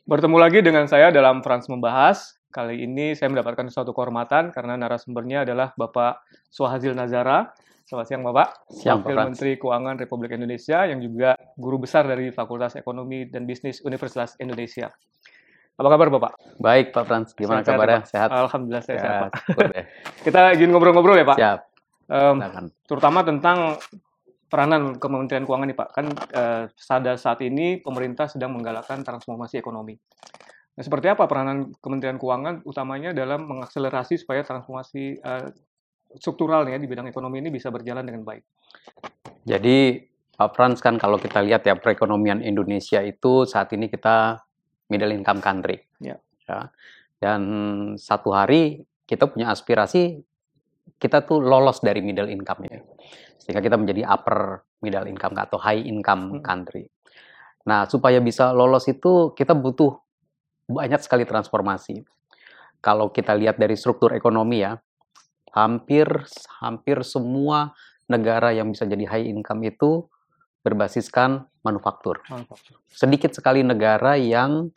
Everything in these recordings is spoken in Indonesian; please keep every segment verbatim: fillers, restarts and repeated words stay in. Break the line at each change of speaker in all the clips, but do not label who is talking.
Bertemu lagi dengan saya dalam Frans Membahas. Kali ini saya mendapatkan suatu kehormatan karena narasumbernya adalah Bapak Swahazil Nazara. Selamat siang Bapak,
Siang, Pak
Wakil
Frans.
Menteri Keuangan Republik Indonesia yang juga guru besar dari Fakultas Ekonomi dan Bisnis Universitas Indonesia. Apa kabar Bapak?
Baik Pak Frans, gimana
Sehat-sehat ya,
kabarnya?
Pak?
Sehat?
Alhamdulillah saya sehat,
Ya,
Pak.
syukur deh.
Kita ingin ngobrol-ngobrol ya Pak,
Siap,
Em,
silakan.
terutama tentang peranan Kementerian Keuangan nih Pak. Kan eh, pada saat ini pemerintah sedang menggalakkan transformasi ekonomi. Nah, seperti apa peranan Kementerian Keuangan utamanya dalam mengakselerasi supaya transformasi eh, struktural ya di bidang ekonomi ini bisa berjalan dengan baik?
Jadi Pak Frans, kan kalau kita lihat ya perekonomian Indonesia itu saat ini kita middle income country.
Ya.
Ya. Dan satu hari kita punya aspirasi kita tuh lolos dari middle income ini. Sehingga kita menjadi upper middle income atau high income
Hmm.
country. Nah, supaya bisa lolos itu kita butuh banyak sekali transformasi. Kalau kita lihat dari struktur ekonomi ya, hampir hampir semua negara yang bisa jadi high income itu berbasiskan manufaktur.
Manufaktur.
Sedikit sekali negara yang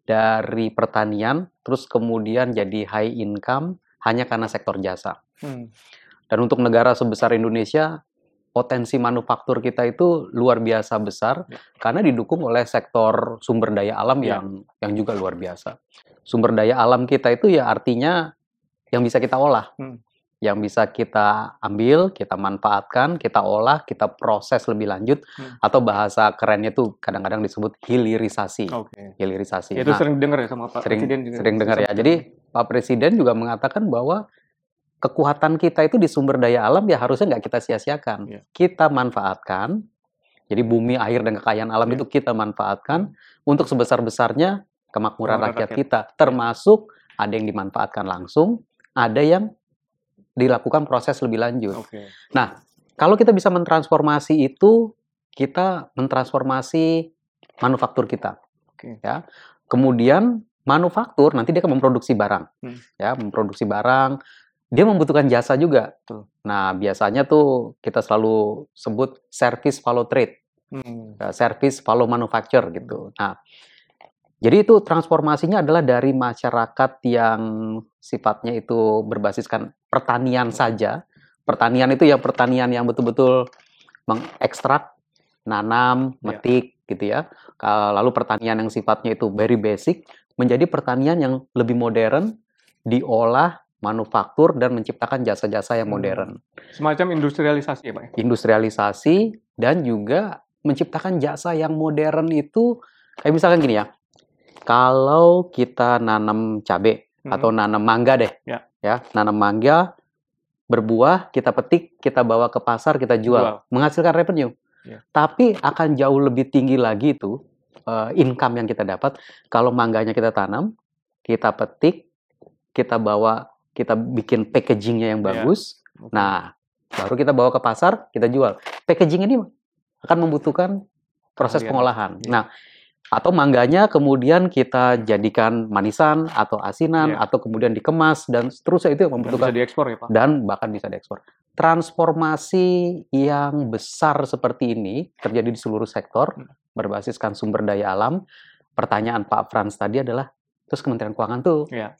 dari pertanian terus kemudian jadi high income hanya karena sektor jasa.
Hmm.
Dan untuk negara sebesar Indonesia, potensi manufaktur kita itu luar biasa besar
Ya.
karena didukung oleh sektor sumber daya alam
Ya.
yang yang juga luar biasa. Sumber daya alam kita itu ya artinya yang bisa kita olah,
Hmm.
yang bisa kita ambil, kita manfaatkan, kita olah, kita proses lebih lanjut,
Hmm.
atau bahasa kerennya tuh kadang-kadang disebut hilirisasi.
Oke.
Hilirisasi.
Ya, itu
Nah,
sering dengar ya sama Pak
sering
Presiden juga.
sering dengar ya. Jadi Pak Presiden juga mengatakan bahwa kekuatan kita itu di sumber daya alam ya harusnya nggak kita sia-siakan.
Ya.
Kita manfaatkan. Jadi bumi, air, dan kekayaan alam
Ya.
itu kita manfaatkan untuk sebesar-besarnya kemakmuran
Kemakmuran
rakyat
rakyat.
kita. Termasuk ada yang dimanfaatkan langsung, ada yang dilakukan proses lebih lanjut.
Oke.
Nah, kalau kita bisa mentransformasi itu, kita mentransformasi manufaktur kita.
Oke.
Ya. Kemudian manufaktur nanti dia akan memproduksi barang.
Hmm.
Ya, memproduksi barang, dia membutuhkan jasa juga.
Betul.
Nah, biasanya tuh kita selalu sebut service follow trade.
Hmm.
Uh, service follow manufacture gitu. Nah, jadi itu transformasinya adalah dari masyarakat yang sifatnya itu berbasiskan pertanian saja. Pertanian itu ya pertanian yang betul-betul mengekstrak, nanam,
Ya.
metik gitu ya. Uh, Lalu pertanian yang sifatnya itu very basic menjadi pertanian yang lebih modern, diolah, manufaktur, dan menciptakan jasa-jasa yang
Hmm.
modern.
Semacam industrialisasi ya Pak?
Industrialisasi dan juga menciptakan jasa yang modern itu kayak misalkan gini ya, kalau kita nanam cabai
Hmm.
atau nanam mangga deh,
Ya.
ya nanam mangga berbuah, kita petik, kita bawa ke pasar, kita jual,
Jual.
menghasilkan revenue.
Ya.
Tapi akan jauh lebih tinggi lagi itu uh, income yang kita dapat kalau mangganya kita tanam, kita petik, kita bawa, kita bikin packagingnya yang
Ya.
bagus.
Oke.
Nah, baru kita bawa ke pasar, kita jual. Packaging ini akan membutuhkan proses
Keahlian.
pengolahan.
Ya.
Nah, atau mangganya kemudian kita jadikan manisan atau asinan,
Ya.
atau kemudian dikemas dan seterusnya, itu yang
Dan
membutuhkan
bisa diekspor ya Pak?
dan bahkan bisa diekspor. Transformasi yang besar seperti ini terjadi di seluruh sektor
Hmm.
berbasiskan sumber daya alam. Pertanyaan Pak Frans tadi adalah, terus Kementerian Keuangan tuh
Ya.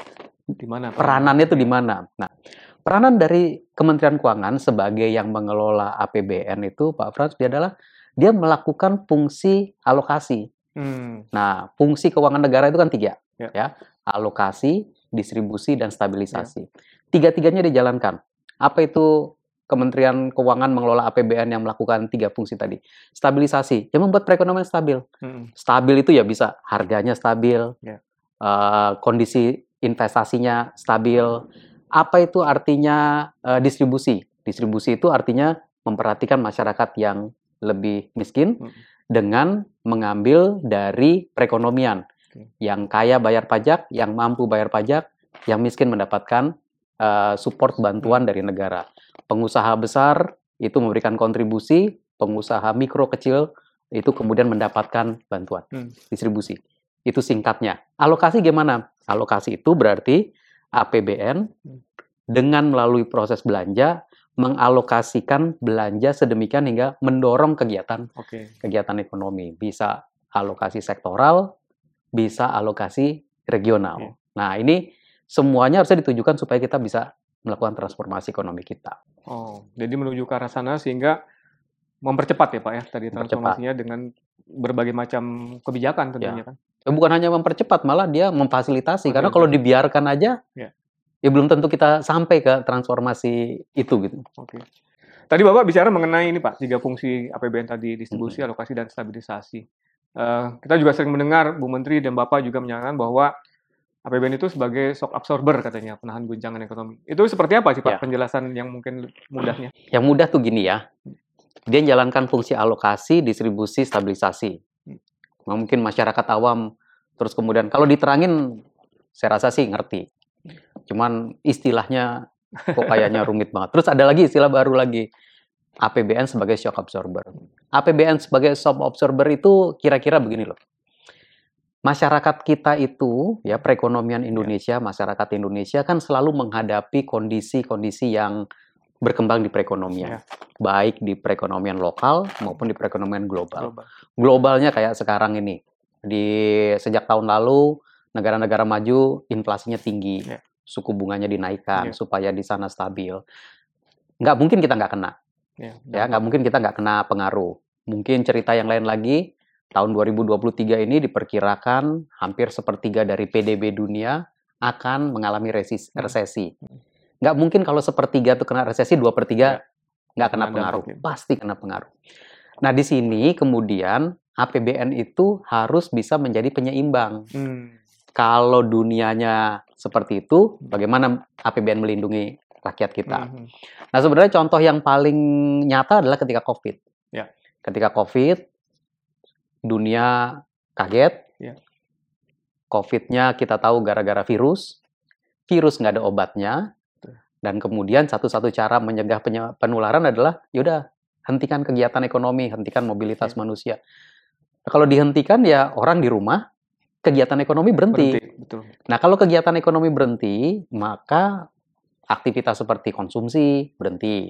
Di mana Pak?
peranannya tuh
Ya.
di mana? Nah, peranan dari Kementerian Keuangan sebagai yang mengelola A P B N itu, Pak Frans, dia adalah dia melakukan fungsi alokasi.
Hmm.
Nah, fungsi keuangan negara itu kan tiga,
Ya.
ya, alokasi, distribusi, dan stabilisasi. Tiga-tiganya dijalankan. Apa itu Kementerian Keuangan mengelola A P B N yang melakukan tiga fungsi tadi? Stabilisasi, yang membuat perekonomian stabil.
Hmm.
Stabil itu ya bisa harganya stabil,
Ya.
uh, kondisi investasinya stabil. Apa itu artinya uh, distribusi? Distribusi itu artinya memperhatikan masyarakat yang lebih miskin
Hmm.
dengan mengambil dari perekonomian.
Oke.
Yang kaya bayar pajak, yang mampu bayar pajak, yang miskin mendapatkan uh, support bantuan dari negara. Pengusaha besar itu memberikan kontribusi, pengusaha mikro kecil itu kemudian mendapatkan bantuan.
Hmm.
Distribusi. Itu singkatnya. Alokasi gimana? Alokasi itu berarti A P B N dengan melalui proses belanja mengalokasikan belanja sedemikian hingga mendorong kegiatan
Oke.
kegiatan ekonomi. Bisa alokasi sektoral, bisa alokasi regional.
Iya.
Nah, ini semuanya harusnya ditujukan supaya kita bisa melakukan transformasi ekonomi kita.
Oh, jadi menuju ke arah sana sehingga mempercepat ya Pak ya, tadi
Mempercepat.
transformasinya dengan berbagai macam kebijakan tentunya
Ya.
kan?
Ya, bukan hanya mempercepat, malah dia memfasilitasi. Karena kalau
Memfasilitasi.
dibiarkan aja,
Ya.
ya belum tentu kita sampai ke transformasi itu gitu.
Oke. Tadi Bapak bicara mengenai ini Pak, tiga fungsi A P B N tadi, distribusi,
Mhm.
alokasi, dan stabilisasi. Eh, kita juga sering mendengar Bu Menteri dan Bapak juga menyatakan bahwa A P B N itu sebagai shock absorber katanya, penahan guncangan ekonomi. Itu seperti apa sih Pak
Ya.
penjelasan yang mungkin mudahnya?
Yang mudah tuh gini ya, dia menjalankan fungsi alokasi, distribusi, stabilisasi. Nah, mungkin masyarakat awam, terus kemudian kalau diterangin, saya rasa sih ngerti. Cuman istilahnya kok kayaknya rumit banget. Terus ada lagi istilah baru lagi, A P B N sebagai shock absorber. A P B N sebagai shock absorber itu kira-kira begini loh. Masyarakat kita itu, ya perekonomian Indonesia, masyarakat Indonesia kan selalu menghadapi kondisi-kondisi yang berkembang di perekonomian.
Ya.
Baik di perekonomian lokal maupun di perekonomian global.
Global.
Globalnya kayak sekarang ini. Di sejak tahun lalu, negara-negara maju inflasinya tinggi.
Ya.
Suku bunganya dinaikkan
Ya.
supaya di sana stabil. Nggak mungkin kita nggak kena.
Ya,
Ya, nggak mungkin kita nggak kena pengaruh. Mungkin cerita yang lain lagi, tahun dua ribu dua puluh tiga ini diperkirakan hampir sepertiga dari P D B dunia akan mengalami resis, resesi. Nggak mungkin kalau sepertiga itu kena resesi, dua per tiga nggak kena pengaruh. Pasti kena pengaruh. Nah, di sini kemudian A P B N itu harus bisa menjadi penyeimbang.
Hmm.
Kalau dunianya seperti itu, bagaimana A P B N melindungi rakyat kita?
Hmm.
Nah, sebenarnya contoh yang paling nyata adalah ketika COVID.
Ya.
Ketika COVID, dunia kaget.
Ya.
COVID-nya kita tahu gara-gara virus. Virus nggak ada obatnya. Dan kemudian satu-satu cara mencegah penularan adalah, yaudah, hentikan kegiatan ekonomi, hentikan mobilitas ya. manusia. Kalau dihentikan ya orang di rumah, kegiatan ekonomi berhenti.
berhenti betul.
Nah, kalau kegiatan ekonomi berhenti, maka aktivitas seperti konsumsi berhenti.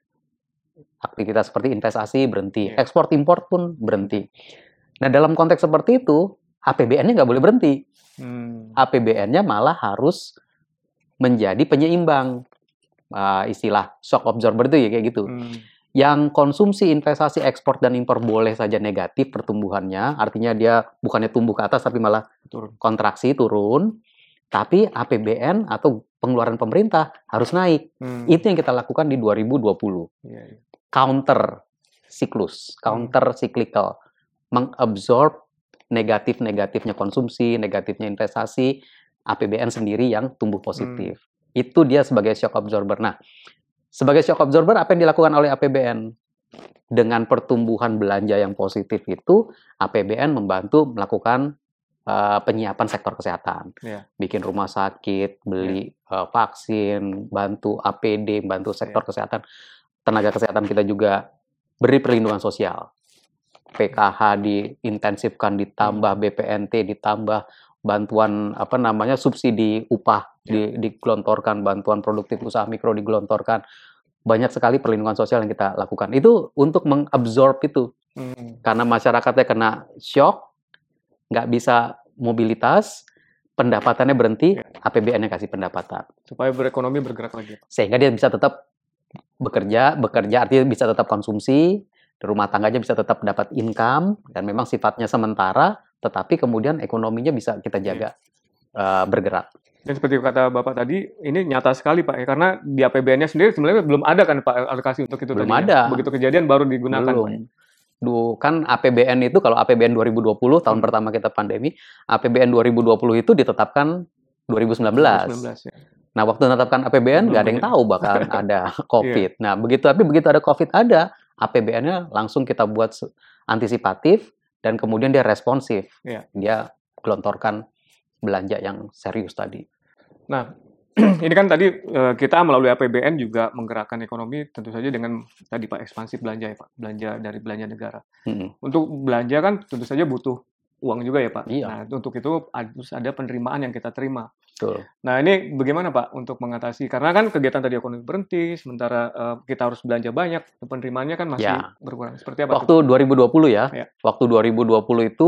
Aktivitas seperti investasi berhenti. Ya. Ekspor impor pun berhenti. Nah, dalam konteks seperti itu, A P B N-nya nggak boleh berhenti. Hmm. A P B N-nya malah harus menjadi penyeimbang. Uh, istilah shock absorber itu ya kayak gitu. Hmm. Yang konsumsi, investasi, ekspor, dan impor boleh saja negatif pertumbuhannya. Artinya dia bukannya tumbuh ke atas, tapi malah turun. Kontraksi, turun. Tapi A P B N atau pengeluaran pemerintah harus naik. Hmm. Itu yang kita lakukan di dua ribu dua puluh. Yeah, yeah. Counter siklus, counter hmm. cyclical. Mengabsorb negatif-negatifnya konsumsi, negatifnya investasi, A P B N sendiri yang tumbuh positif. Hmm. Itu dia sebagai shock absorber. Nah, sebagai shock absorber, apa yang dilakukan oleh A P B N? Dengan pertumbuhan belanja yang positif itu, A P B N membantu melakukan uh, penyiapan sektor kesehatan. Yeah. Bikin rumah sakit, beli yeah. uh, vaksin, bantu A P D, bantu sektor yeah. kesehatan. Tenaga kesehatan kita juga beri perlindungan sosial. P K H diintensifkan, ditambah B P N T, ditambah bantuan apa namanya subsidi upah ya. di, digelontorkan, bantuan produktif usaha mikro digelontorkan, banyak sekali perlindungan sosial yang kita lakukan. Itu untuk mengabsorb itu, hmm. karena masyarakatnya kena shock, nggak bisa mobilitas, pendapatannya berhenti, ya. A P B N-nya kasih pendapatan
supaya berekonomi bergerak lagi,
sehingga dia bisa tetap bekerja, bekerja artinya bisa tetap konsumsi, rumah tangganya bisa tetap dapat income dan memang sifatnya sementara. Tetapi kemudian ekonominya bisa kita jaga yeah. uh, bergerak.
Dan seperti kata Bapak tadi, ini nyata sekali Pak, ya, karena di A P B N-nya sendiri sebenarnya belum ada kan Pak alokasi untuk itu
belum
tadi.
Ada.
Ya? Begitu kejadian baru digunakan
belum.
Pak. Ya?
Duh, kan A P B N itu kalau A P B N dua ribu dua puluh tahun hmm. pertama kita pandemi, A P B N dua ribu dua puluh itu ditetapkan dua ribu sembilan belas. dua ribu sembilan belas ya. Nah, waktu menetapkan A P B N nggak ada yang tahu bakal ada COVID. Yeah. Nah, begitu tapi begitu ada COVID ada, A P B N-nya langsung kita buat antisipatif dan kemudian dia responsif. Yeah. Dia gelontorkan belanja yang serius tadi.
Nah, ini kan tadi kita melalui A P B N juga menggerakkan ekonomi tentu saja dengan tadi Pak ekspansif belanja ya Pak, belanja dari belanja negara. Hmm. Untuk belanja kan tentu saja butuh uang juga ya Pak.
Iya.
Nah, untuk itu harus ada penerimaan yang kita terima.
Betul.
Nah, ini bagaimana Pak untuk mengatasi? Karena kan kegiatan tadi ekonomi berhenti, sementara uh, kita harus belanja banyak, penerimaannya kan masih ya. berkurang. Seperti apa?
Waktu itu? dua ribu dua puluh ya, ya. Waktu dua ribu dua puluh itu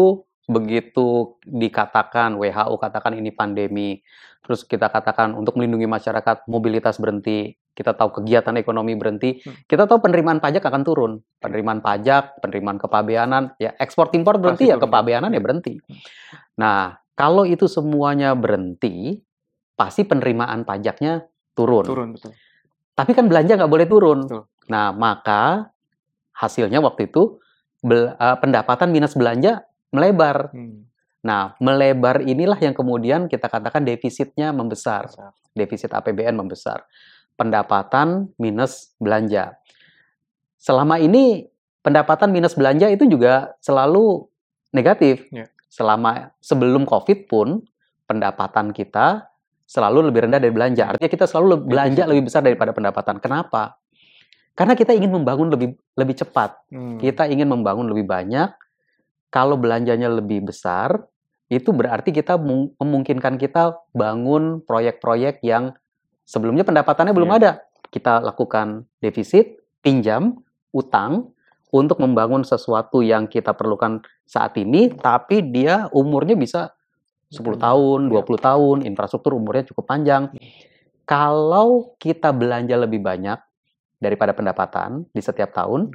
begitu dikatakan W H O katakan ini pandemi, terus kita katakan untuk melindungi masyarakat mobilitas berhenti, kita tahu kegiatan ekonomi berhenti,
hmm.
kita tahu penerimaan pajak akan turun, penerimaan pajak, penerimaan kepabeanan, ya ekspor impor berhenti ya kepabeanan ya berhenti. Nah kalau itu semuanya berhenti, pasti penerimaan pajaknya turun.
Turun betul.
Tapi kan belanja nggak boleh turun.
Betul.
Nah maka hasilnya waktu itu bel, uh, pendapatan minus belanja melebar. Hmm. Nah, melebar inilah yang kemudian kita katakan defisitnya membesar. Besar. Defisit A P B N membesar. Pendapatan minus belanja. Selama ini pendapatan minus belanja itu juga selalu negatif. Ya. Selama sebelum Covid pun pendapatan kita selalu lebih rendah dari belanja. Artinya kita selalu belanja Defisit. lebih besar daripada pendapatan. Kenapa? Karena kita ingin membangun lebih lebih cepat. Hmm. Kita ingin membangun lebih banyak. Kalau belanjanya lebih besar, itu berarti kita memungkinkan kita bangun proyek-proyek yang sebelumnya pendapatannya belum yeah. ada. Kita lakukan defisit, pinjam, utang, untuk membangun sesuatu yang kita perlukan saat ini, tapi dia umurnya bisa sepuluh tahun, dua puluh tahun, infrastruktur umurnya cukup panjang. Kalau kita belanja lebih banyak daripada pendapatan di setiap tahun,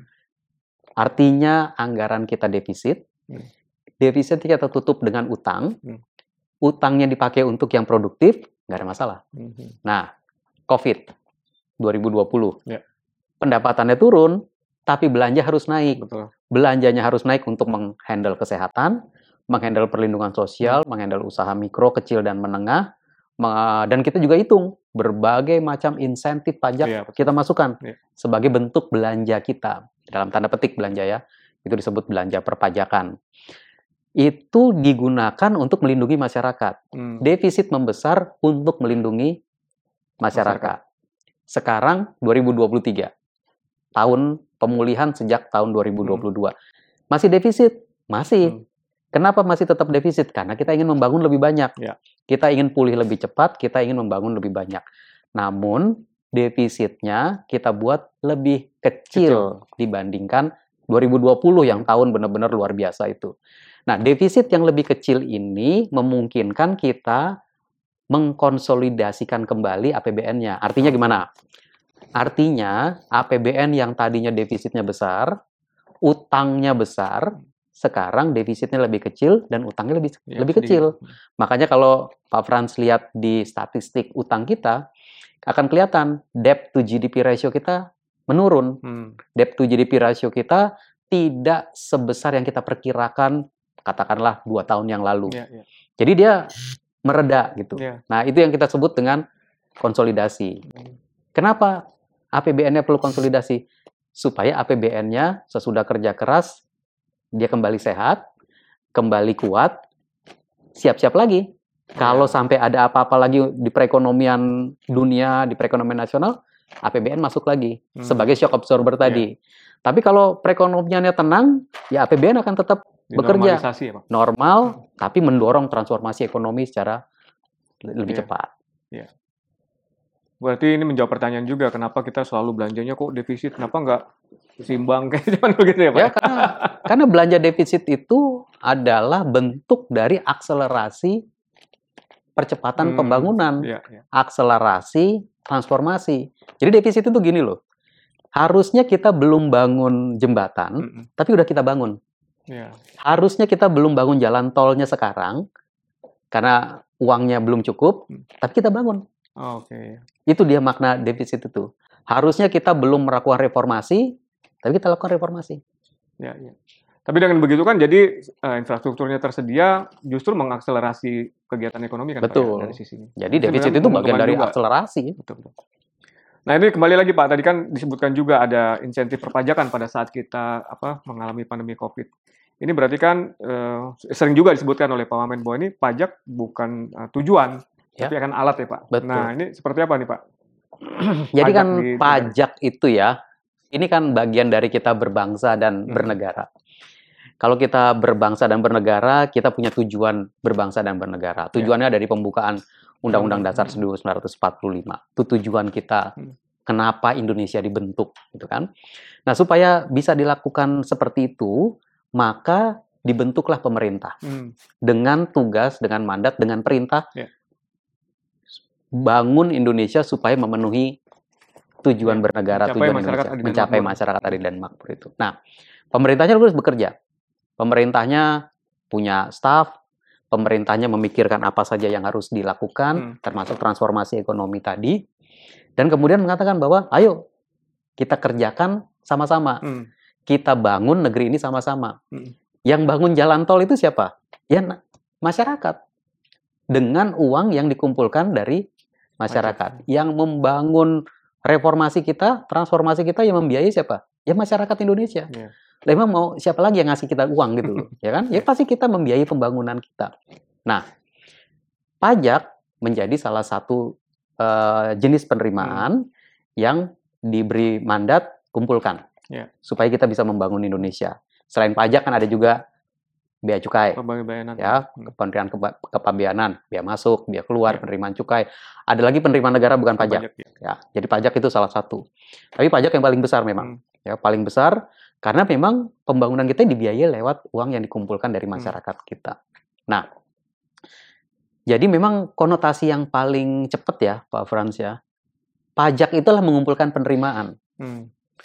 artinya anggaran kita defisit, defisit kita tutup dengan utang, hmm. utangnya dipakai untuk yang produktif, nggak ada masalah. Hmm. Nah, Covid dua ribu dua puluh, ya. Pendapatannya turun, tapi belanja harus naik. Betul. Belanjanya harus naik untuk menghandle kesehatan, menghandle perlindungan sosial, hmm. menghandle usaha mikro, kecil, dan menengah, dan kita juga hitung berbagai macam insentif pajak ya, kita masukkan ya. Sebagai bentuk belanja kita, dalam tanda petik belanja ya. Itu disebut belanja perpajakan. Itu digunakan untuk melindungi masyarakat. Hmm. Defisit membesar untuk melindungi masyarakat. masyarakat. Sekarang dua ribu dua puluh tiga, tahun pemulihan sejak tahun dua ribu dua puluh dua. Hmm. Masih defisit? Masih. Hmm. Kenapa masih tetap defisit? Karena kita ingin membangun lebih banyak. Ya. Kita ingin pulih lebih cepat, kita ingin membangun lebih banyak. Namun, defisitnya kita buat lebih kecil, kecil. dibandingkan dua ribu dua puluh yang tahun benar-benar luar biasa itu. Nah, defisit yang lebih kecil ini memungkinkan kita mengkonsolidasikan kembali A P B N-nya. Artinya gimana? Artinya A P B N yang tadinya defisitnya besar, utangnya besar, sekarang defisitnya lebih kecil dan utangnya lebih ya, lebih kecil. Sedikit. Makanya kalau Pak Frans lihat di statistik utang kita, akan kelihatan debt to G D P ratio kita menurun. Hmm. Debt to G D P ratio kita tidak sebesar yang kita perkirakan, katakanlah dua tahun yang lalu. Yeah, yeah. Jadi dia mereda gitu. Yeah. Nah, itu yang kita sebut dengan konsolidasi. Hmm. Kenapa A P B N-nya perlu konsolidasi? Supaya A P B N-nya sesudah kerja keras, dia kembali sehat, kembali kuat, siap-siap lagi. Yeah. Kalau sampai ada apa-apa lagi di perekonomian dunia, di perekonomian nasional, A P B N masuk lagi hmm. sebagai shock absorber tadi. Yeah. Tapi kalau perekonomiannya tenang, ya A P B N akan tetap bekerja ya, Pak? Normal, hmm. tapi mendorong transformasi ekonomi secara lebih yeah. cepat.
Yeah. Berarti ini menjawab pertanyaan juga, kenapa kita selalu belanjanya kok defisit, kenapa nggak seimbang kayak zaman begitu ya Pak?
Ya, karena, karena belanja defisit itu adalah bentuk dari akselerasi percepatan hmm. pembangunan, yeah, yeah. akselerasi transformasi. Jadi defisit itu gini loh, harusnya kita belum bangun jembatan, mm-mm. tapi udah kita bangun. Yeah. Harusnya kita belum bangun jalan tolnya sekarang, karena uangnya belum cukup, mm. tapi kita bangun. Oh, Oke. Okay. Itu dia makna defisit itu. Harusnya kita belum melakukan reformasi, tapi kita lakukan reformasi.
Ya, ya. Tapi dengan begitu kan, jadi uh, infrastrukturnya tersedia, justru mengakselerasi kegiatan ekonomi kan
betul.
Pak, ya, dari sisi ini.
Jadi defisit itu bagian dari juga. akselerasi.
Betul, betul. Nah ini kembali lagi Pak, tadi kan disebutkan juga ada insentif perpajakan pada saat kita apa mengalami pandemi Covid. Ini berarti kan uh, sering juga disebutkan oleh Pak Wamen bahwa ini pajak bukan uh, tujuan, ya. tapi akan alat ya Pak.
Betul.
Nah ini seperti apa nih Pak?
Jadi kan di, pajak di... itu ya, ini kan bagian dari kita berbangsa dan hmm. bernegara. Kalau kita berbangsa dan bernegara, kita punya tujuan berbangsa dan bernegara. Tujuannya ya. dari pembukaan Undang-Undang Dasar seribu sembilan ratus empat puluh lima. Itu tujuan kita. Kenapa Indonesia dibentuk, gitu kan? Nah, supaya bisa dilakukan seperti itu, maka dibentuklah pemerintah
Hmm.
dengan tugas, dengan mandat, dengan perintah
Ya.
bangun Indonesia supaya memenuhi tujuan
Ya,
bernegara,
mencapai
tujuan
masyarakat
Indonesia,
adil dan
mencapai
makmur.
masyarakat adil dan makmur itu. Nah, pemerintahnya terus bekerja. Pemerintahnya punya staf, pemerintahnya memikirkan apa saja yang harus dilakukan,
Hmm.
termasuk transformasi ekonomi tadi, dan kemudian mengatakan bahwa, ayo kita kerjakan sama-sama,
Hmm.
kita bangun negeri ini sama-sama.
Hmm.
Yang bangun jalan tol itu siapa? Ya na- masyarakat. Dengan uang yang dikumpulkan dari masyarakat. Yang membangun reformasi kita, transformasi kita yang membiayai siapa? Ya masyarakat Indonesia.
Ya.
Lah emang mau siapa lagi yang ngasih kita uang gitu loh, ya kan? Ya pasti kita membiayai pembangunan kita. Nah, pajak menjadi salah satu uh, jenis penerimaan
Hmm.
yang diberi mandat kumpulkan
Ya.
supaya kita bisa membangun Indonesia. Selain pajak kan ada juga bea cukai,
Pembayaran.
ya,
Hmm.
penerimaan kepa- kepabeanan, bea masuk, bea keluar,
Ya.
penerimaan cukai. Ada lagi penerimaan negara bukan pajak.
Pajak, ya.
Ya, jadi pajak itu salah satu. Tapi pajak yang paling besar memang,
Hmm.
ya paling besar karena memang pembangunan kita dibiayai lewat uang yang dikumpulkan dari masyarakat
Hmm.
kita. Nah, jadi memang konotasi yang paling cepat ya, Pak Frans ya, pajak itulah mengumpulkan penerimaan.
Hmm.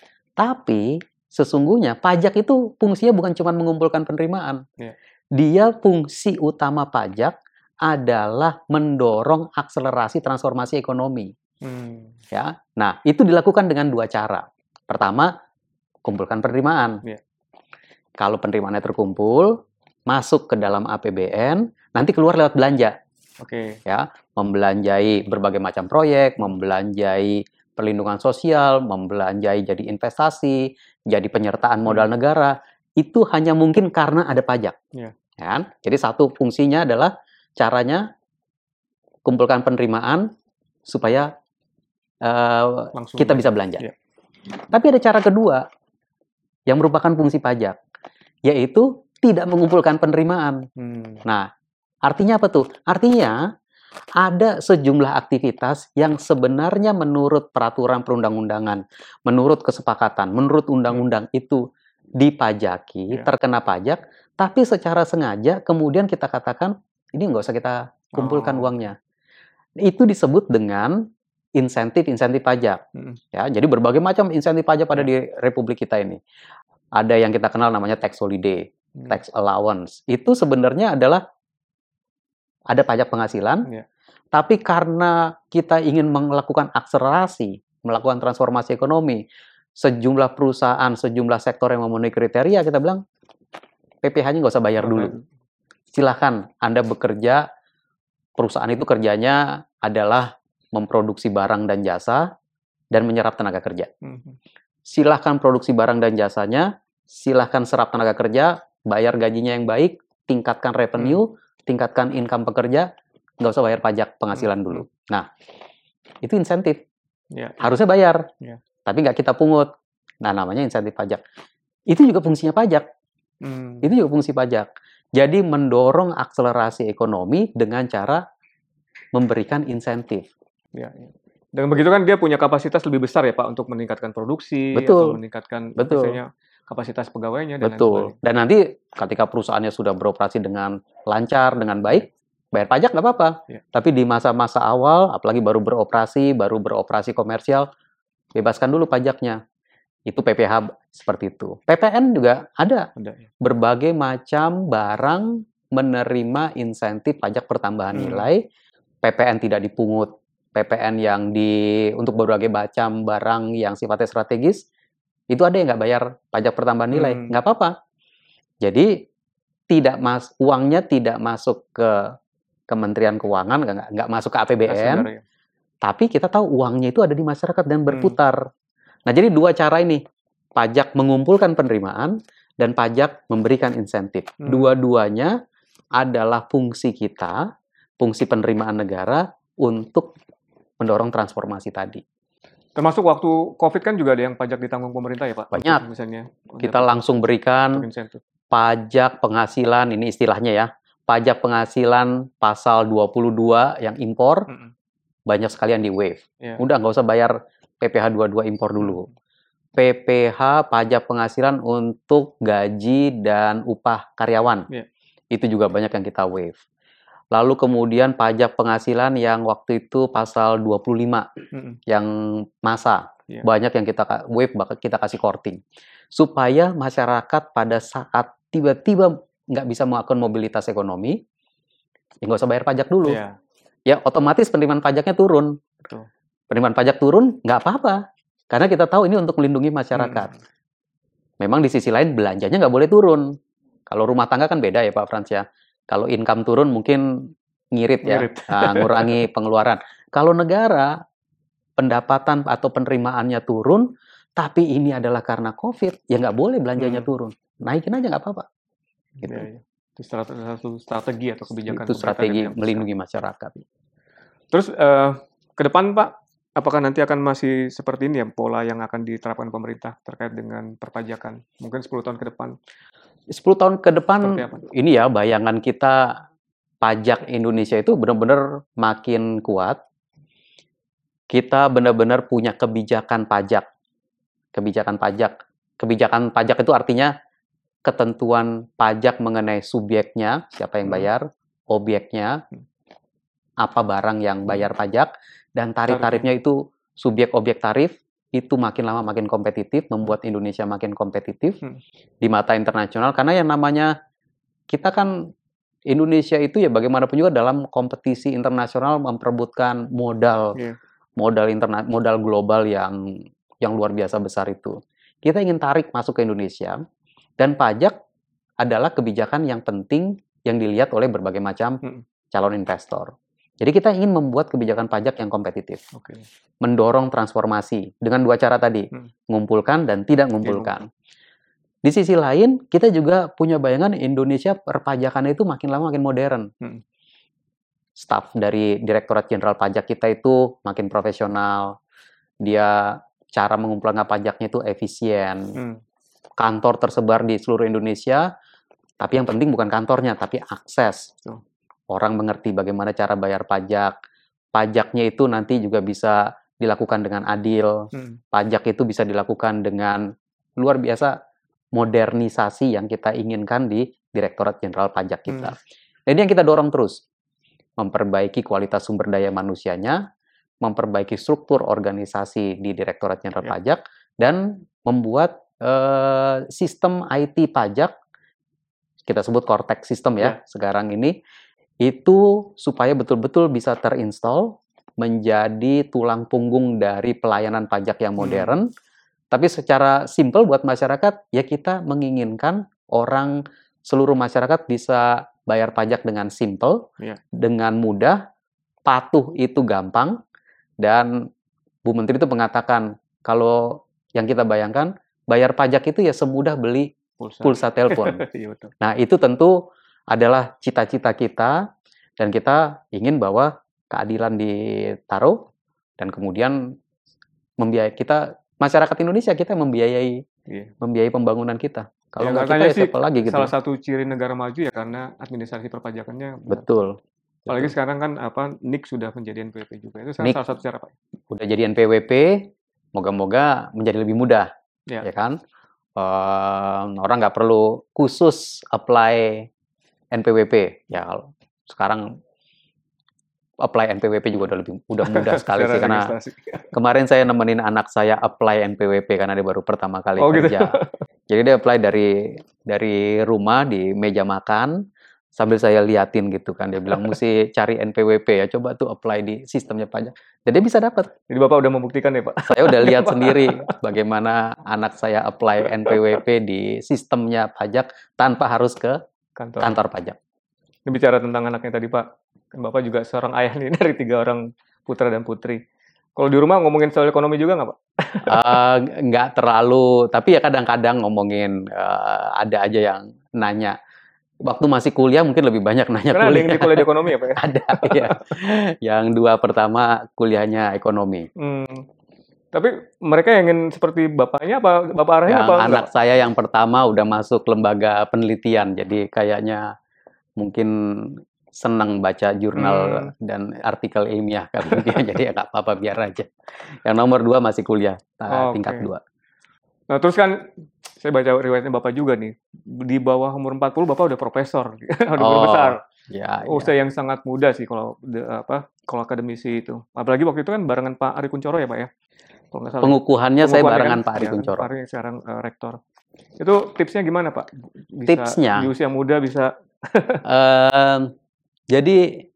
Tapi sesungguhnya pajak itu fungsinya bukan cuma mengumpulkan penerimaan.
Ya.
Dia fungsi utama pajak adalah mendorong akselerasi transformasi ekonomi.
Hmm.
Ya, nah itu dilakukan dengan dua cara. Pertama, kumpulkan penerimaan.
Ya.
Kalau penerimaannya terkumpul, masuk ke dalam A P B N, nanti keluar lewat belanja.
Oke.
Ya, membelanjai berbagai macam proyek, membelanjai perlindungan sosial, membelanjai jadi investasi, jadi penyertaan modal
Hmm.
negara. Itu hanya mungkin karena ada pajak.
Ya.
Kan? Jadi satu fungsinya adalah caranya kumpulkan penerimaan supaya uh,
Langsung
kita
belanja.
bisa belanja.
Ya.
Tapi ada cara kedua yang merupakan fungsi pajak, yaitu tidak mengumpulkan penerimaan.
Hmm.
Nah, artinya apa tuh? Artinya ada sejumlah aktivitas yang sebenarnya menurut peraturan perundang-undangan, menurut kesepakatan, menurut undang-undang itu dipajaki,
Ya.
terkena pajak, tapi secara sengaja kemudian kita katakan ini nggak usah kita kumpulkan
Oh.
uangnya. Itu disebut dengan insentif-insentif pajak.
Hmm.
Ya, jadi berbagai macam insentif pajak pada
Ya.
di Republik kita ini. Ada yang kita kenal namanya tax holiday,
Hmm.
tax allowance. Itu sebenarnya adalah ada pajak penghasilan,
Ya.
tapi karena kita ingin melakukan akselerasi, melakukan transformasi ekonomi, sejumlah perusahaan, sejumlah sektor yang memenuhi kriteria, kita bilang P P H-nya nggak usah bayar dulu. Silahkan Anda bekerja, perusahaan itu kerjanya adalah memproduksi barang dan jasa dan menyerap tenaga kerja.
Hmm.
Silahkan produksi barang dan jasanya, silahkan serap tenaga kerja, bayar gajinya yang baik, tingkatkan revenue, hmm. tingkatkan income pekerja, nggak usah bayar pajak penghasilan
Hmm.
dulu. Nah, itu insentif.
Ya.
Harusnya bayar,
Ya.
tapi nggak kita pungut. Nah, namanya insentif pajak. Itu juga fungsinya pajak.
Hmm.
Itu juga fungsi pajak. Jadi mendorong akselerasi ekonomi dengan cara memberikan insentif.
Ya, ya. Dan begitu kan dia punya kapasitas lebih besar ya Pak untuk meningkatkan produksi,
Betul.
atau meningkatkan
Betul.
misalnya kapasitas pegawainya dan lain
Betul.
sebagainya.
Dan nanti ketika perusahaannya sudah beroperasi dengan lancar, dengan baik, bayar pajak nggak apa-apa.
Ya.
Tapi di masa-masa awal, apalagi baru beroperasi, baru beroperasi komersial, bebaskan dulu pajaknya. Itu P P H seperti itu. P P N juga ada.
Ada, ya.
Berbagai macam barang menerima insentif pajak pertambahan
Hmm.
nilai. P P N tidak dipungut. P P N yang di untuk berbagai macam barang yang sifatnya strategis, itu ada yang nggak bayar pajak pertambahan nilai.
Hmm.
Nggak apa-apa. Jadi tidak mas uangnya tidak masuk ke Kementerian Keuangan, nggak nggak masuk ke A P B N.
Saudara, ya.
Tapi kita tahu uangnya itu ada di masyarakat dan berputar. Hmm. Nah, jadi dua cara ini, pajak mengumpulkan penerimaan dan pajak memberikan insentif.
Hmm.
Dua-duanya adalah fungsi kita, fungsi penerimaan negara untuk mendorong transformasi tadi.
Termasuk waktu COVID kan juga ada yang pajak ditanggung pemerintah ya Pak?
Banyak.
Untuk misalnya
kita langsung berikan pajak penghasilan, ini istilahnya ya, pajak penghasilan pasal dua puluh dua yang impor, mm-mm. banyak sekali yang di waive. Yeah. Udah nggak usah bayar P P H dua puluh dua impor dulu. Mm. P P H, pajak penghasilan untuk gaji dan upah karyawan.
Iya.
Itu juga banyak yang kita waive. Lalu kemudian pajak penghasilan yang waktu itu pasal dua puluh lima
Mm-mm.
yang masa.
Iya.
Banyak yang kita ka- waive, bahkan kita kasih korting. Supaya masyarakat pada saat tiba-tiba nggak bisa melakukan mobilitas ekonomi, ya nggak usah bayar pajak dulu.
Iya.
Ya otomatis penerimaan pajaknya turun.
Betul.
Penerimaan pajak turun, nggak apa-apa. Karena kita tahu ini untuk melindungi masyarakat.
Hmm.
Memang di sisi lain belanjanya nggak boleh turun. Kalau rumah tangga kan beda ya Pak Frans ya. Kalau income turun mungkin ngirit ya,
Ngirit.
Nah, ngurangi pengeluaran. Kalau negara pendapatan atau penerimaannya turun, tapi ini adalah karena COVID, ya nggak boleh belanjanya
Hmm.
turun. Naikin aja nggak apa-apa. Gitu.
Iya, iya. Itu strate- satu strategi atau kebijakan
Itu
pemerintah
strategi
yang bisa.
melindungi masyarakat.
Terus eh, ke depan Pak, apakah nanti akan masih seperti ini ya pola yang akan diterapkan pemerintah terkait dengan perpajakan? Mungkin sepuluh tahun ke depan.
sepuluh tahun ke depan,
Seperti apa?
ini ya bayangan kita pajak Indonesia itu benar-benar makin kuat. Kita benar-benar punya kebijakan pajak. Kebijakan pajak. Kebijakan pajak itu artinya ketentuan pajak mengenai subjeknya, siapa yang
Hmm.
bayar, objeknya, apa barang yang bayar pajak, dan tarif-tarifnya itu subjek objek tarif, itu makin lama makin kompetitif, membuat Indonesia makin kompetitif
Hmm.
di mata internasional. Karena yang namanya, kita kan Indonesia itu ya bagaimanapun juga dalam kompetisi internasional memperebutkan modal,
Iya.
modal interna modal global yang yang luar biasa besar itu. Kita ingin tarik masuk ke Indonesia, dan pajak adalah kebijakan yang penting yang dilihat oleh berbagai macam
Hmm.
calon investor. Jadi kita ingin membuat kebijakan pajak yang kompetitif,
Oke.
mendorong transformasi dengan dua cara tadi,
Hmm.
mengumpulkan dan tidak mengumpulkan. Di sisi lain, kita juga punya bayangan Indonesia perpajakannya itu makin lama makin modern.
Hmm.
Staf dari Direktorat Jenderal Pajak kita itu makin profesional. Dia cara mengumpulkan pajaknya itu efisien.
Hmm.
Kantor tersebar di seluruh Indonesia, tapi yang penting bukan kantornya, tapi akses.
Betul.
Orang mengerti bagaimana cara bayar pajak. Pajaknya itu nanti juga bisa dilakukan dengan adil.
Hmm.
Pajak itu bisa dilakukan dengan luar biasa modernisasi yang kita inginkan di Direktorat Jenderal Pajak kita.
Hmm.
Dan ini yang kita dorong terus. Memperbaiki kualitas sumber daya manusianya, memperbaiki struktur organisasi di Direktorat Jenderal
Ya.
Pajak, dan membuat eh, sistem I T pajak, kita sebut Cortex System ya,
Ya.
sekarang ini, itu supaya betul-betul bisa terinstall menjadi tulang punggung dari pelayanan pajak yang modern.
Hmm.
Tapi secara simpel buat masyarakat, ya kita menginginkan orang, seluruh masyarakat bisa bayar pajak dengan simpel,
Ya.
dengan mudah, patuh itu gampang, dan Bu Menteri itu mengatakan, kalau yang kita bayangkan, bayar pajak itu ya semudah beli
Pulsa.
pulsa telepon.
Iya, betul.
Nah, itu tentu adalah cita-cita kita, dan kita ingin bahwa keadilan ditaruh, dan kemudian membiayai kita, masyarakat Indonesia kita membiayai
Iya.
membiayai pembangunan kita. Kalau
Ya,
nggak kita
katanya
ya
sih
siapa lagi gitu.
salah satu ciri negara maju ya karena administrasi perpajakannya benar.
Betul.
Apalagi
Betul.
sekarang kan apa N I K sudah menjadi N P W P juga. Itu salah
N I K
salah satu cara Pak.
udah jadi N P W P, moga-moga menjadi lebih mudah,
Ya.
ya kan? Ehm, orang nggak perlu khusus apply N P W P. Ya, kalau sekarang apply N P W P juga udah lebih udah mudah sekali
Secara
sih, karena
registrasi.
kemarin saya nemenin anak saya apply N P W P karena dia baru pertama kali
Oh, gitu.
kerja. Jadi dia apply dari dari rumah di meja makan, sambil saya liatin gitu kan. Dia bilang mesti cari N P W P ya, coba tuh apply di sistemnya pajak. Dan dia bisa dapat.
Jadi Bapak udah membuktikan ya Pak?
Saya udah lihat sendiri bagaimana anak saya apply N P W P di sistemnya pajak tanpa harus ke
Kantor.
kantor pajak.
Ini bicara tentang anaknya tadi Pak. Kan Bapak juga seorang ayah nih dari tiga orang putra dan putri. Kalau di rumah ngomongin soal ekonomi juga nggak Pak?
Eh, nggak terlalu, tapi ya kadang-kadang ngomongin, eh, ada aja yang nanya. Waktu masih kuliah mungkin lebih banyak nanya
Karena ada yang
kuliah.
di kuliah di ekonomi ya Pak ya?
Ada, ya. Yang dua pertama kuliahnya ekonomi.
Hmm. Tapi mereka yang ingin seperti bapaknya apa Bapak arahnya
Yang
apa enggak,
anak
Pak?
saya yang pertama udah masuk lembaga penelitian, jadi kayaknya mungkin senang baca jurnal
Hmm.
dan artikel ilmiah kali dia, jadi ya nggak apa-apa biar aja. Yang nomor dua masih kuliah, uh,
Oke.
tingkat dua.
Nah, terus kan saya baca riwayatnya Bapak juga nih, di bawah umur empat puluh Bapak udah profesor, udah guru
Oh,
besar.
ya,
Usia
ya.
yang sangat muda sih kalau de apa, kalau akademisi itu. Apalagi waktu itu kan barengan Pak Ari Kunchoro ya, Pak, ya? Kalau nggak salah ya?
Pengukuhannya saya
Pengukuhannya kan?
barengan Pak Ari
Ya kan, Pak
Kunchoro.
Ari sekarang, eee, rektor. Itu tipsnya gimana, Pak? Bisa di
Tipsnya,
usia muda bisa
em, jadi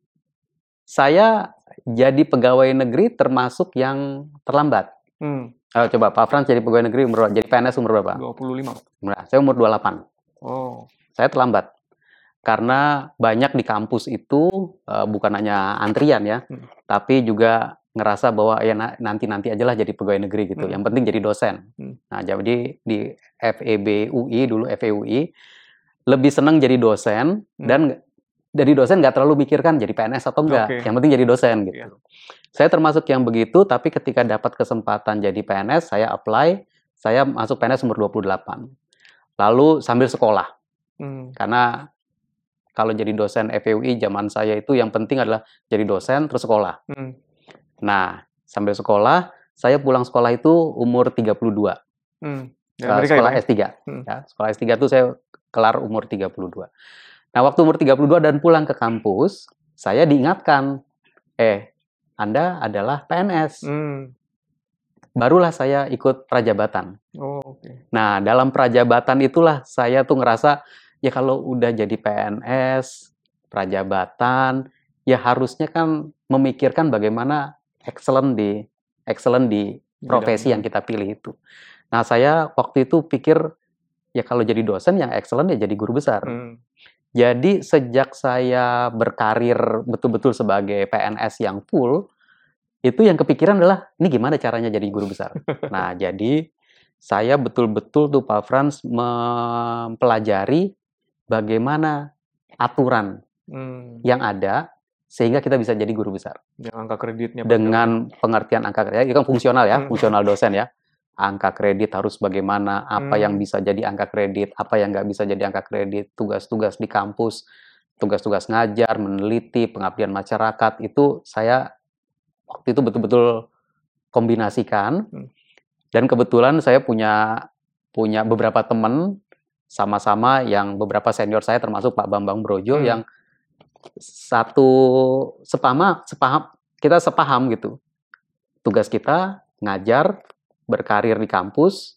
saya jadi pegawai negeri termasuk yang terlambat.
hmm,
Ayo coba Pak Frans jadi pegawai negeri umur berapa? Jadi P N S umur berapa?
dua puluh lima.
Nah, saya umur dua puluh delapan.
Oh,
Saya terlambat. Karena banyak di kampus itu eh, bukan hanya antrian ya,
hmm,
tapi juga ngerasa bahwa ya na- nanti-nanti aja lah jadi pegawai negeri gitu.
hmm,
Yang penting jadi dosen.
hmm,
Nah, jadi di F E B U I dulu F E U I lebih senang jadi dosen
hmm,
dan dari dosen nggak terlalu mikirkan jadi P N S atau enggak.
oke,
Yang penting jadi dosen
iya,
gitu. Saya termasuk yang begitu, tapi ketika dapat kesempatan jadi P N S, saya apply, saya masuk P N S umur dua puluh delapan. Lalu sambil sekolah,
hmm,
karena kalau jadi dosen F E U I zaman saya itu yang penting adalah jadi dosen terus sekolah.
hmm,
Nah, sambil sekolah, saya pulang sekolah itu umur tiga puluh dua.
hmm. Di
Eh,
Amerika ya,
sekolah
Pak, ya?
S tiga.
Hmm,
Ya, sekolah S tiga itu saya kelar umur tiga puluh dua. Nah, waktu umur tiga puluh dua dan pulang ke kampus, saya diingatkan, eh, Anda adalah P N S.
hmm.
Barulah saya ikut prajabatan.
Oh, oke.
Nah, dalam prajabatan itulah saya tuh ngerasa, ya kalau udah jadi P N S, prajabatan, ya harusnya kan memikirkan bagaimana excellent di excellent di profesi yang
Bidang,
kita pilih itu. Nah, saya waktu itu pikir, ya kalau jadi dosen yang excellent ya jadi guru besar.
hmm,
Jadi sejak saya berkarir betul-betul sebagai P N S yang full, itu yang kepikiran adalah, ini gimana caranya jadi guru besar. Nah, jadi saya betul-betul tuh Pak Frans mempelajari bagaimana aturan
hmm.
yang ada sehingga kita bisa jadi guru besar.
Yang angka kreditnya apa segala macam.
Dengan pengertian angka kredit, itu kan fungsional ya,
Hmm,
fungsional dosen ya. Angka kredit harus bagaimana, apa yang
hmm,
bisa jadi angka kredit, apa yang nggak bisa jadi angka kredit, tugas-tugas di kampus, tugas-tugas ngajar, meneliti, pengabdian masyarakat, itu saya waktu itu betul-betul kombinasikan.
hmm,
Dan kebetulan saya punya punya beberapa teman sama-sama yang beberapa senior saya termasuk Pak Bambang Brojo
hmm,
yang satu sepama sepaham kita sepaham gitu. Tugas kita ngajar, berkarir di kampus,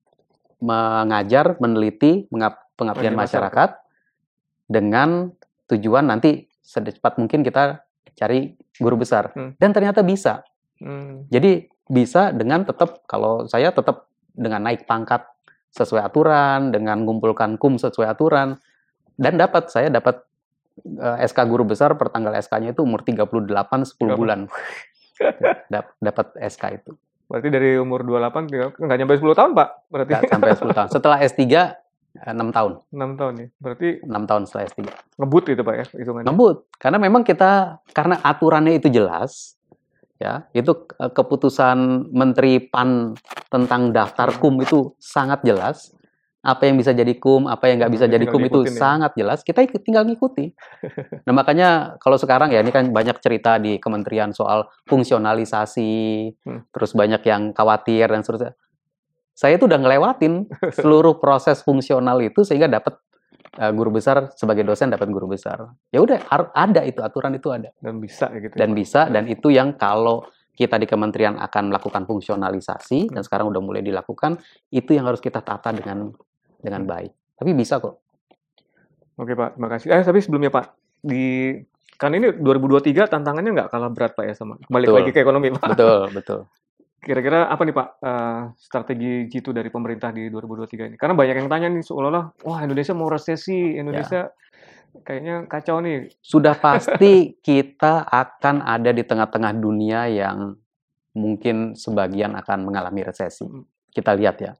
mengajar, meneliti, mengab- pengabdian
Pengabdian masyarakat.
masyarakat dengan tujuan nanti secepat mungkin kita cari guru besar.
Hmm,
Dan ternyata bisa.
hmm,
Jadi bisa dengan tetap, kalau saya tetap dengan naik pangkat sesuai aturan, dengan mengumpulkan kum sesuai aturan, dan dapat, saya dapat eh, S K guru besar, pertanggal S K-nya itu umur tiga puluh delapan, sepuluh
Berapa?
bulan. Dap- dapat S K itu.
Berarti dari umur dua puluh delapan tinggal nggak nyampe sepuluh tahun, Pak, berarti.
Nggak sampai sepuluh tahun. Setelah S tiga, eh, enam tahun.
enam tahun ya. Berarti
enam tahun setelah S tiga.
ngebut itu, Pak, ya, hitungannya.
Ngebut. Karena memang kita, karena aturannya itu jelas, ya, itu eh, keputusan Menteri P A N tentang daftar
Hmm,
kum itu sangat jelas. Apa yang bisa jadi kum, apa yang nggak bisa jadi
tinggal
kum itu
diikutin ya.
sangat jelas. Kita ikut, tinggal ngikuti. Nah, makanya kalau sekarang ya, ini kan banyak cerita di kementerian soal fungsionalisasi,
Hmm.
terus banyak yang khawatir dan seterusnya. Saya itu udah ngelewatin seluruh proses fungsional itu sehingga dapat eh, guru besar, sebagai dosen dapat guru besar. Ya udah, har- ada itu, aturan itu ada.
Dan bisa ya gitu ya,
Dan
Pak.
bisa, dan itu yang kalau kita di kementerian akan melakukan fungsionalisasi, dan
Hmm,
sekarang udah mulai dilakukan, itu yang harus kita tata dengan dengan
hmm.
baik. Tapi bisa kok.
Oke, Pak, terima kasih. Eh, tapi sebelumnya, Pak, di kan ini dua ribu dua puluh tiga tantangannya nggak kalah berat, Pak, ya, sama balik
Betul.
lagi ke ekonomi, Pak.
Betul, betul.
Kira-kira apa nih, Pak, eh, strategi jitu dari pemerintah di dua ribu dua puluh tiga ini? Karena banyak yang tanya nih seolah-olah, wah Indonesia mau resesi,
Ya.
Indonesia kayaknya kacau nih.
Sudah pasti kita akan ada di tengah-tengah dunia yang mungkin sebagian akan mengalami resesi.
Hmm,
Kita lihat ya.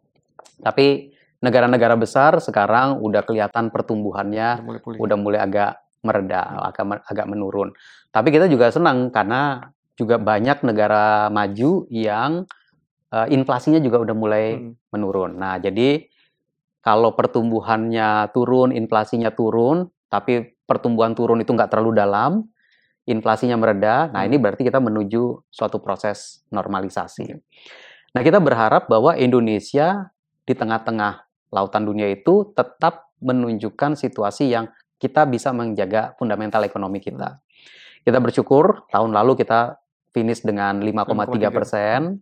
Tapi negara-negara besar sekarang udah kelihatan pertumbuhannya
udah mulai pulih.
udah mulai agak mereda,
Hmm,
agak men- agak menurun. Tapi kita juga senang karena juga banyak negara maju yang eh, inflasinya juga udah mulai
hmm,
menurun. Nah, jadi kalau pertumbuhannya turun, inflasinya turun, tapi pertumbuhan turun itu nggak terlalu dalam, inflasinya mereda, nah ini
hmm,
berarti kita menuju suatu proses normalisasi.
oke.
Nah, kita berharap bahwa Indonesia di tengah-tengah lautan dunia itu tetap menunjukkan situasi yang kita bisa menjaga fundamental ekonomi kita. Kita bersyukur tahun lalu kita finish dengan lima koma tiga persen.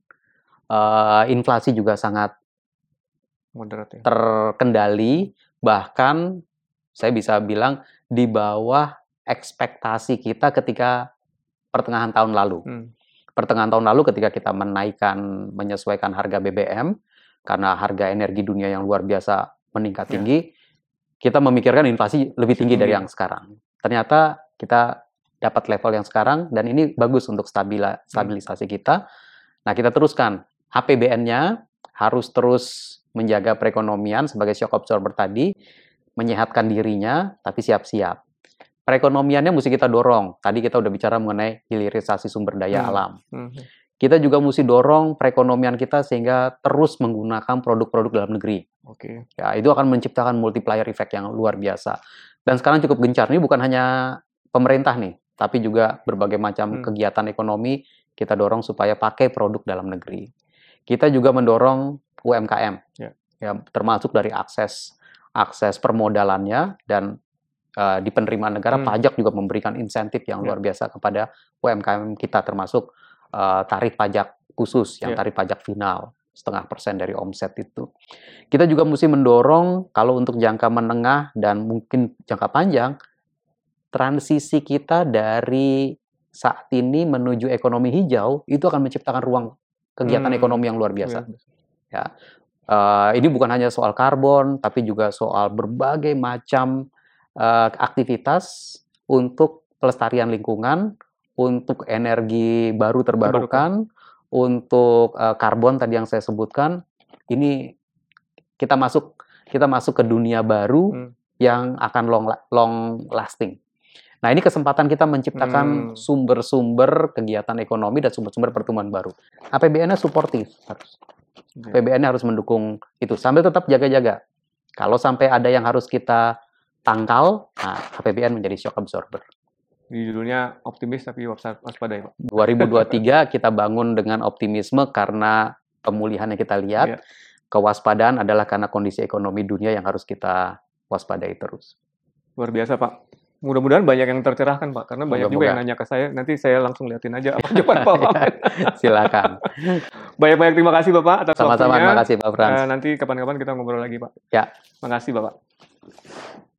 Uh, inflasi juga sangat
moderat ya.
Terkendali, bahkan saya bisa bilang di bawah ekspektasi kita ketika pertengahan tahun lalu. Hmm. Pertengahan tahun lalu ketika kita menaikkan, menyesuaikan harga B B M, karena harga energi dunia yang luar biasa meningkat tinggi, ya. Kita memikirkan inflasi lebih tinggi tinggi dari yang sekarang. Ternyata kita dapat level yang sekarang, dan ini bagus untuk stabila, stabilisasi hmm. kita. Nah, kita teruskan. H P B N-nya harus terus menjaga perekonomian sebagai shock absorber tadi, menyehatkan dirinya, tapi siap-siap. Perekonomiannya mesti kita dorong. Tadi kita udah bicara mengenai hilirisasi sumber daya hmm. alam. Hmm. Kita juga mesti dorong perekonomian kita sehingga terus menggunakan produk-produk dalam negeri.
Oke.
Ya, itu akan menciptakan multiplier effect yang luar biasa. Dan sekarang cukup gencar. Ini bukan hanya pemerintah nih, tapi juga berbagai macam hmm. kegiatan ekonomi kita dorong supaya pakai produk dalam negeri. Kita juga mendorong U M K M,
yeah.
ya, termasuk dari akses akses permodalannya, dan uh, di penerimaan negara hmm. pajak juga memberikan insentif yang yeah. luar biasa kepada U M K M kita, termasuk uh, tarif pajak khusus, yang yeah. tarif pajak final setengah persen dari omset itu. Kita juga mesti mendorong kalau untuk jangka menengah dan mungkin jangka panjang, transisi kita dari saat ini menuju ekonomi hijau itu akan menciptakan ruang kegiatan hmm. ekonomi yang luar biasa. Ya, uh, ini bukan hanya soal karbon, tapi juga soal berbagai macam uh, aktivitas untuk pelestarian lingkungan, untuk energi baru terbarukan, terbarukan. untuk uh, karbon tadi yang saya sebutkan. Ini kita masuk kita masuk ke dunia baru hmm. yang akan long long lasting. Nah, ini kesempatan kita menciptakan hmm. sumber-sumber kegiatan ekonomi dan sumber-sumber pertumbuhan baru. A P B N-nya suportif harus. A P B N-nya harus mendukung itu sambil tetap jaga-jaga. Kalau sampai ada yang harus kita tangkal, nah A P B N menjadi shock absorber.
Di judulnya optimis tapi waspada ya, Pak.
dua ribu dua puluh tiga kita bangun dengan optimisme karena pemulihan yang kita lihat. Yeah. Kewaspadaan adalah karena kondisi ekonomi dunia yang harus kita waspadai terus.
Luar biasa, Pak. Mudah-mudahan banyak yang tercerahkan, Pak, karena banyak Moga-moga. juga yang nanya ke saya. Nanti saya langsung liatin aja apa jawaban Pak.
Silakan.
Banyak-banyak terima kasih Bapak atas
Sama-sama,
waktunya.
Sama-sama, terima kasih Pak Frans.
Uh, nanti kapan-kapan kita ngobrol lagi, Pak.
Ya.
Makasih Bapak.